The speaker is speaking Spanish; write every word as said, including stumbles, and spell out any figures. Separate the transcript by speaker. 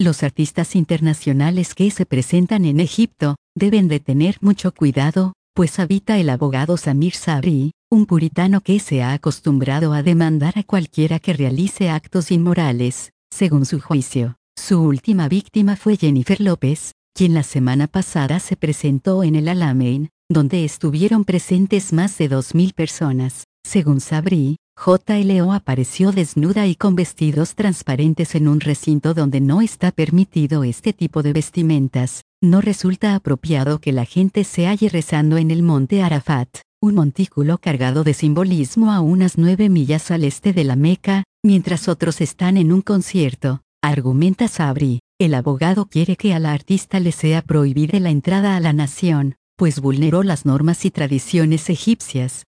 Speaker 1: Los artistas internacionales que se presentan en Egipto deben de tener mucho cuidado, pues habita el abogado Samir Sabri, un puritano que se ha acostumbrado a demandar a cualquiera que realice actos inmorales, según su juicio. Su última víctima fue Jennifer López, quien la semana pasada se presentó en el Alamein, donde estuvieron presentes más de dos mil personas. Según Sabri, J L O apareció desnuda y con vestidos transparentes en un recinto donde no está permitido este tipo de vestimentas. No resulta apropiado que la gente se halle rezando en el monte Arafat, un montículo cargado de simbolismo a unas nueve millas al este de la Meca, mientras otros están en un concierto, argumenta Sabri. El abogado quiere que a la artista le sea prohibida la entrada a la nación, pues vulneró las normas y tradiciones egipcias.